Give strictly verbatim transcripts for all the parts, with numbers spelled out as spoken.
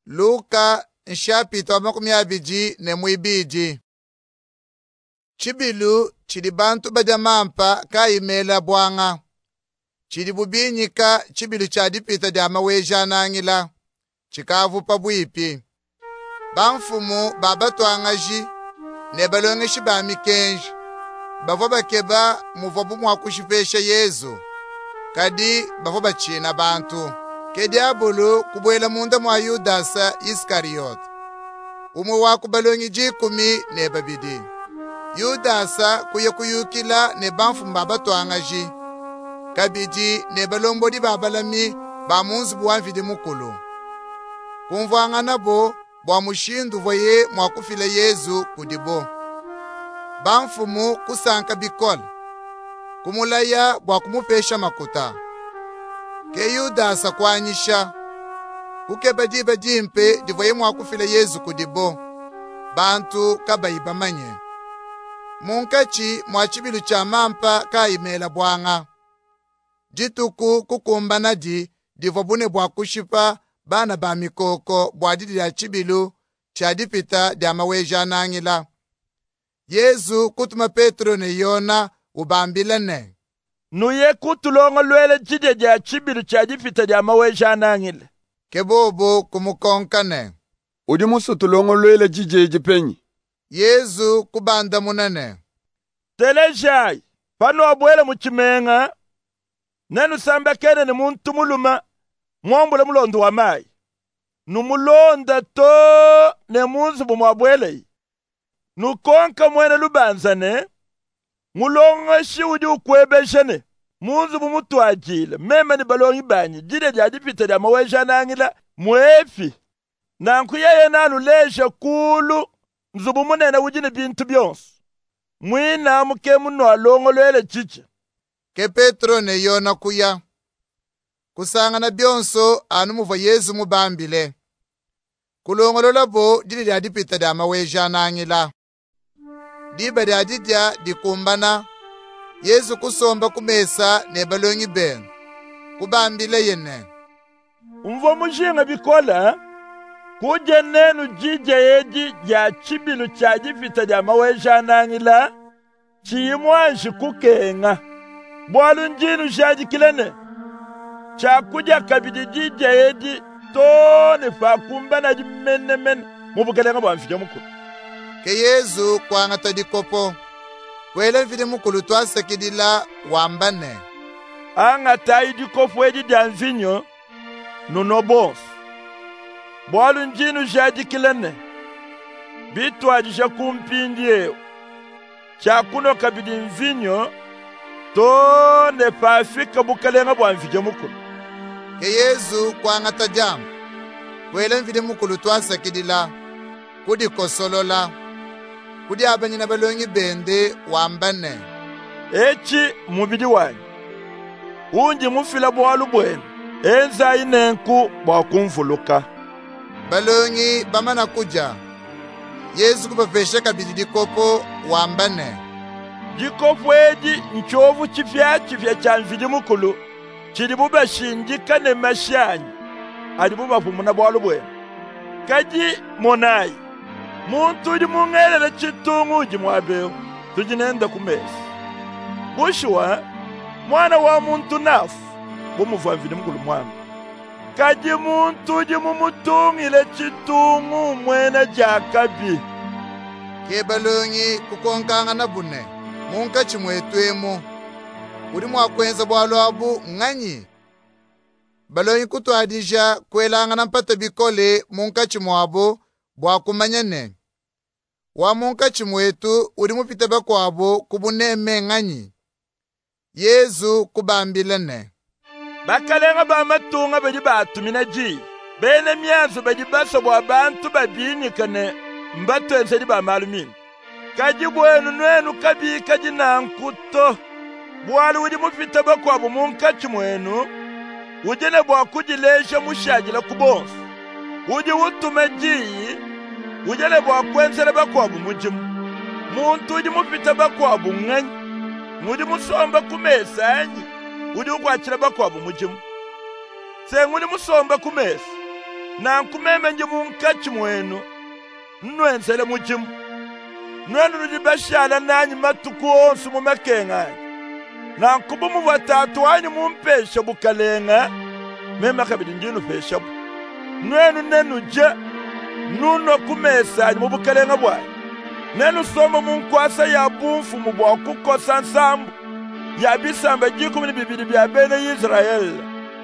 Luka nshapita makumi abiji ne mwibiji. Chibilu chili bantu badia mampa kaimela bwanga. Chili bubinyika chibilu chadipita dia maweja nangila. Chikavu pa bwipi. Banfumu babatwangaji ne balongeshi ba mikenji. Bavo bakeba muvobu mwakushipesha Yezu. Kadi bavo bachina bantu. Ke diabolo kubwela munda mwa Yudasa Iskariot. Umu waku balongi jikumi ne babidi. Yudasa kuye kuyukila ne banfumu babatwangaji. Kabidi ne balombodi babalami ba munzi buwanvidi mukulu. Kumvwanga nabo bwa mushindu voye mwakufila Yezu kudibo. Banfumu kusanka bikola. Kumulaya bwa kumupesha makuta. Ke Yudasa kwanyisha. Kukeba diba dimpe divoye mwakufila Yezu kudibo. Bantu kabayiba manye. Munkachi mwachibilu cha mampa kaimela bwanga. Jituku kukumbana di divobune bwa kushipa bana ba mikoko bwa didi ya chibilu chadipita dia maweja nangila. Yezu kutuma Petro ne Yona ubambila ne. Nuye kutulongo lwele jide dia chibilu chadipita dia maweja nangila. Kebobo kumukonka ne. Udi musu tulongo lwele jije jipenyi. Yezu kubanda munene. Telejai, pano abwele muchimenga. Nenu samba kene ni muntu muluma. Mwambule mulondo wa mai. Numulonda to ne munzu bumwabwele. Nukonka mwene lubanzane. Mulonga shiudi ukwebeshane. Munzu bumutu ajile. Meme ni balongi banyi. Jide jadi pita dia maweja nangila. Mwefi. Nanku yeye nanu leja kulu. Nzubu munene ujine bintu bionsu. Mwina muke muno alongo lwele chiche. Ke Petro ne Yona kuya. Kusanga na bionso anu muva Yezu mubambile. Kulongolola bo dili dia dipita dia maweja nangila. Diba dia didia dikumbana. Yezu kusomba kumesa ne balongi ben. Kubambile yene. Umvo mujinga bikola. Kuje nenu jije yeji ya chibilu cha dipita dia maweja nangila. Chimwanshi kukenga. Bwalu njinu shaji kilene. Chakuja kabidi jije yeji tone fa kumbana jimene men. Mubukelenga bwamfija mukulu. Ke Yezu kwangata dikopo. Kwele mfide mukulu twasekidila wambane. Anga tayi dikopo yeji dianzinyo. Nunobos. Bwalu njinu shaji kilene. Bitu ajisha kumpindie. Chakuno kabidi mvinyo. To ne pa fika bukalenga bwamfije mukulu. Ke Yezu kwangata jamu. Kwele mfide mukulu twasekidila. Kudi kosolola. Kudi abanyina balongi bende wambane. Echi mubidi wanyi. Unji mufila bwalu bwene. Enza inenku bwakumfuluka. Balongi bamana kuja. Yezu kubapesha kabidi dikopo wambane. Dikopo eji nchovu chifya chifya chanvidi mukulu. Chidi buba shinjika ne mashanyi. Adi buba pumuna bwalu bwene. Kaji monai. Muntu di mungelele chitungu uji mwabeo. Tujinenda kumesi. Bushwa, mwana wa muntu nafu. Bumufu amvidi mkulu mwana. Kaji muntu di mumutungile chitungu mwena jakabi. Ke balongi kukonkanga na bune. Munka chimwetwemo. Uri mwakwenza bwalu abu nganyi. Balongi kutu adija kwelanga na mpata bikole munka chimwabo bwakumanyane. Wa munka chimwetu uri mupita bakwabo kubuneme nganyi. Yezu kubambilane. Bakalenga ba matunga bedi batumina ji. Bene mianzo bedi baso bwa bantu babinikane mbatwense di ba malumini. Kaji bwenu nwenu kabi kaji nankuto. Bwalu udi mupita bakwabo munka chimwenu. Ujene bwa kujilesha mushajila kubonsu. Uji utume jiyi. Ujene bwa kwensele bakwabu mujimu. Muntu uji mupita bakwabu nganyi. Mudi musomba kumesa anyi. Uji ukwachila bakwabu mujimu. Se ngudi musomba kumesa. na nkumeme nje munkachi mwenu nnwenzele muchimu nwenu nujibashala nanyi matuku onsu mumakenga na nkubumu batatu wanyu mumpesha bukalenga mema kabidi njinu pesha bu nwenu nenu je nuno kumesa mu bukalenga bwayi nenu soma munkwasa ya bumfu mu bwa kukosa nsambu ya bisamba jikumi ni bibiri bya bene Israel.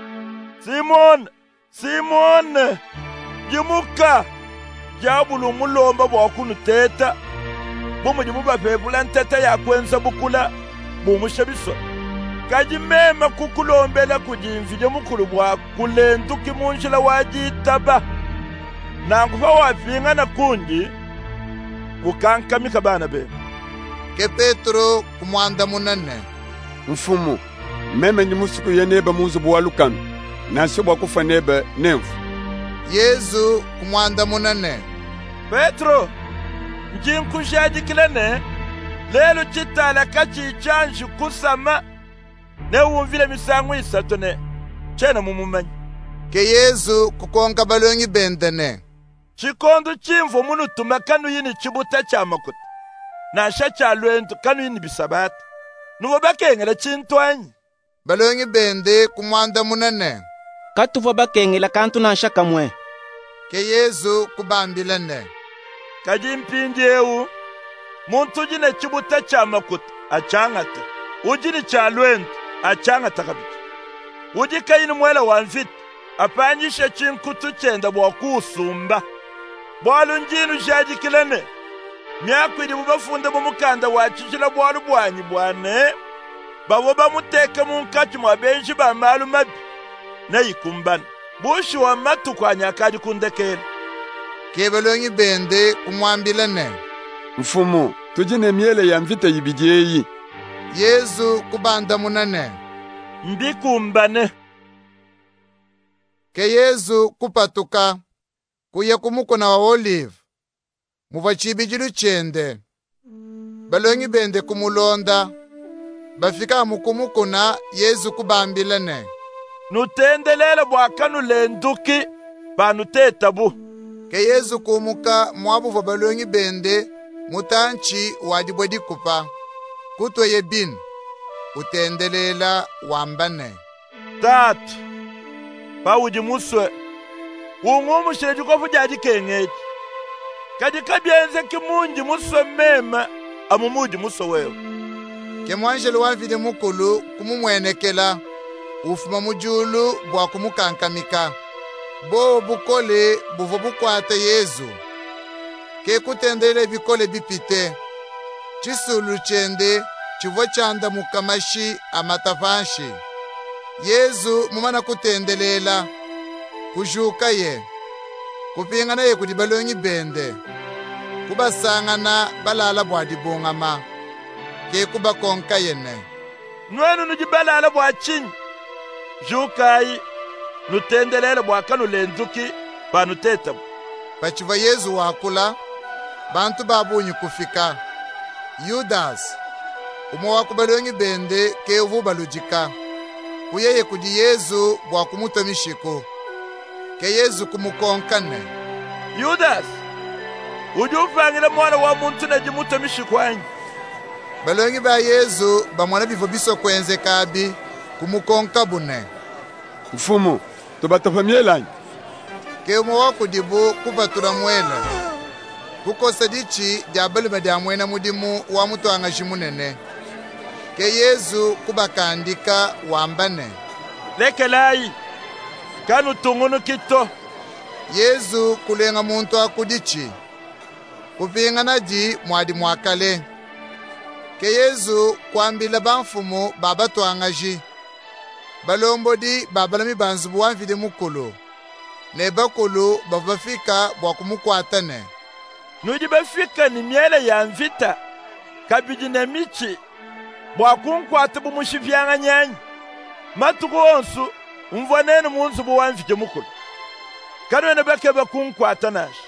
Simon Simon jimuka jabulu mulomba bwa kunuteta bomu jimuba pevula nteta ya kwenza bukula bumushabiso kajimema kukulombela kujimvije mukulu bwa kulenduki munjila wajitaba na ngufa wafinga na kunji kukankamika bana be. Ke Petro kumwanda munene Mfumu, meme ni musuku yeneba munzu bwalukanu nasi bwa kufa nebe nemfu. Yesu kumwanda munene Petro njinkushaji kilene lelo chitala kachi chanji kusama ne wumvile misangu isatu ne chena mumumanyi. Ke Yesu kukonga balongi bendene Chikondo chimvo munu tumakanu yini chibuta cha makuta na shacha lwentu kanu yini bisabata nubo bakengela chintwanyi balongi bende kumwanda munene katuva bakengela kantu na shaka mwe. Ke Yesu kubambilene kajimpindi ewu muntu jine chibuta cha makuta achangata ujini cha lwentu achangata kabiki ujika yini mwela wanvita apanyisha chinkutu chenda bwa kusumba bwalu njinu jajikilene myakwiri bubafunda bumukanda wachijila bwalu bwanyi bwane babo bamuteka munkachi mwa benji ba malu mabi na yikumbana bushi wa matu kwa nyakaji kundekele. Ke balongi bende kumwambilene Mfumu, tujine miele ya mvita yibijeyi. Yesu kubanda munene mbikumbane. Ke Yesu kupatuka kuye kumukona wa Olive muva chibijilu chende balongi bende kumulonda bafika mukumukona Yesu kubambilene nutendelela bwakanu lenduki banuteta bu. Ke Yesu kumuka mwabuva balongi bende mutanchi wadibwedi kupa kutwe yebin utendelela wambane Tatu bawuji muswe ungumu sheju kofu jaji kengeji kadi kabyenze kimunji muswe mema amumuji muswe wewe. Ke mwanjelu wanvide mukulu kumumwenekela ufuma mujulu bwa kumukankamika bo bukole buvo bukwate Yesu ke kutendele bikole bipite chisulu chende chivo chanda mukamashi amatafanshi Yesu mumana kutendelela kujuka ye kupingana ye kuti balongi bende kubasangana balala bwadi bungama ke kubakonka yene Nwenu nujibalala bwa chini jukai nutendelela bwakanu lenduki banuteta bu. pachiva Yesu wakula bantu babunyi kufika Yudas umwe wakubalongi bende ke uvu balujika kuyeye kudi Yesu bwa kumutomishiko ke Yesu kumukonkane. Yudas ujufangile mwana wa muntu na jimutomishikwanyi balongi ba Yesu bamwana bivo biso kwenze kabi kumukonka bune. Mfumu, tubatafa mielanyi. Ke umwe wakudibu kupatura mwela kukosa dichi diabali dia mwena mudimu wa mutu angashimunene ke Yesu kubakandika wambane lekelayi kanu tungunu kito Yesu kulenga muntu akudichi kupingana di mwadi mwakale ke Yesu kwambila banfumu baba twangaji balombodi babalami banzubu wanvide mukulu ne bakulu bafika bwa kumukwatane nuji bafika ni miele ya mvita kabiji na michi bwa kunkwata bumushivyanga nyanyi matuku onsu umvanene munzubu wanvije mukulu kanu ene bake bakunkwata nashi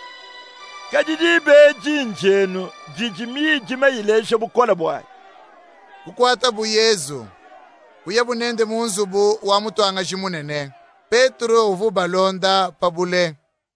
kajiji beji njenu jijimi jima yileshe bukola bwayi kukwata bu Yesu kuye bunende munzubu wa mutu angajimunene Petro uvu balonda pabule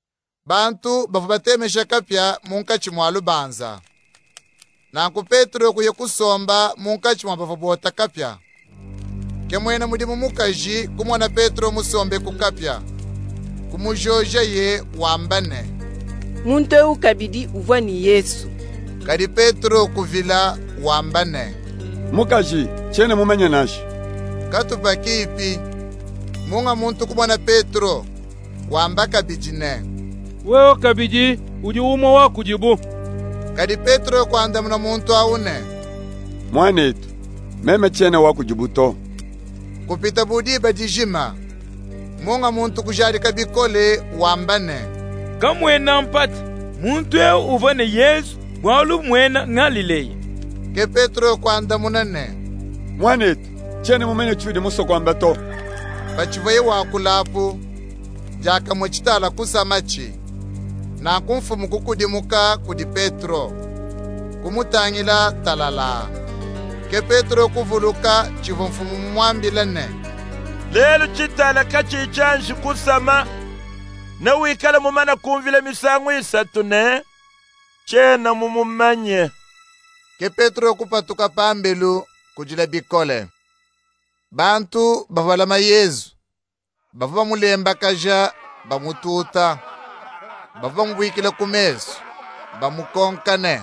bantu bafu batemesha kapya munkachi mwa lubanza. Nanku Petro kuye kusomba munkachi mwa bafu bota kapya. Kemwena mudimu mukaji kumwana Petro musombe kukapya. Kumujoja ye wambane. Muntu ukabidi uva ni Yesu. Kadi Petro kuvila wambane. Mukaji, chene mumenye nashi. Katupa kipi. Munga muntu kumwana Petro wamba kabijine. Wewe kabiji uji umo wa kujibu. Kadi Petro kwanda muna muntu aune. Mwanetu, meme chene wa kujibu to. Kupita budi badijima. Munga muntu kujari kabikole wambane. Kamwena mpati, muntu e uvane Yesu, walu mwena ngalileye. Ke Petro kwanda munane. Mwanetu, chene mumenye chudi muso kwamba to. Bachivoye wakulapu, jaka mochitala kusamachi. Na kumfumu kukudimuka kudi Petro. Kumutangila talala. Ke Petro kuvuluka chivumfumu mwambilane. Lelo chitala kachichanji kusama. Na wikala mumana kumvile misangu isatu ne. Chena mumumanye. Ke Petro kupatuka pambelu kujila bikole. Bantu bavalama Yesu. Bavu bamulemba kaja bamututa. Bavu bamubwikile kumesu. Bamukonkane.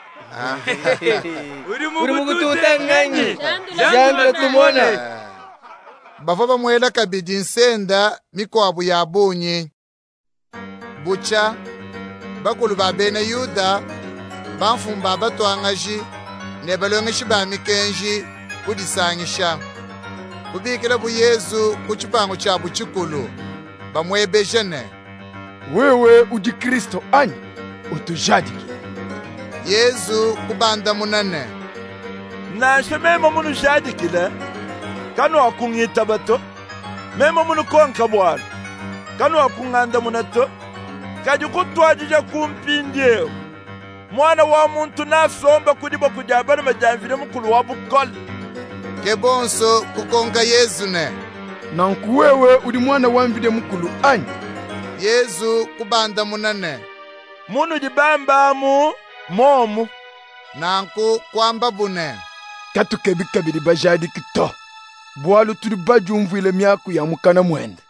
Uri mugututa nganyi. Jambo tumona. Bavu bamuela kabidi nsenda mikwabu ya bunyi. Bucha. Bakulu babene Yuda. Banfumba batwangaji. Nebalongeshi ba mikenji. Kudisangisha. Kubikila bu Yesu kuchipango cha buchikulu. Bamwebejene. Wewe udi Kristo ani utujadiki. Yesu kubanda munane. Nashe memo munu jadikile. Kanu wakungita bato. Memo munu konka bwana. Kanu wakunganda munato. Kajukutwajija kumpindie. Mwana wa muntu nasomba kudibo kujabana majamvile mukulu wa bukoli. Kebonso kukonga Yesu ne. Nanku wewe udi mwana wambide mukulu ani. Yesu kubanda munane. Munu jibambamu momu. Nanku kwamba bune. Katu kebi kabidi bajadiki to. Bwalu turi bajumvile miaku ya mukana mwende.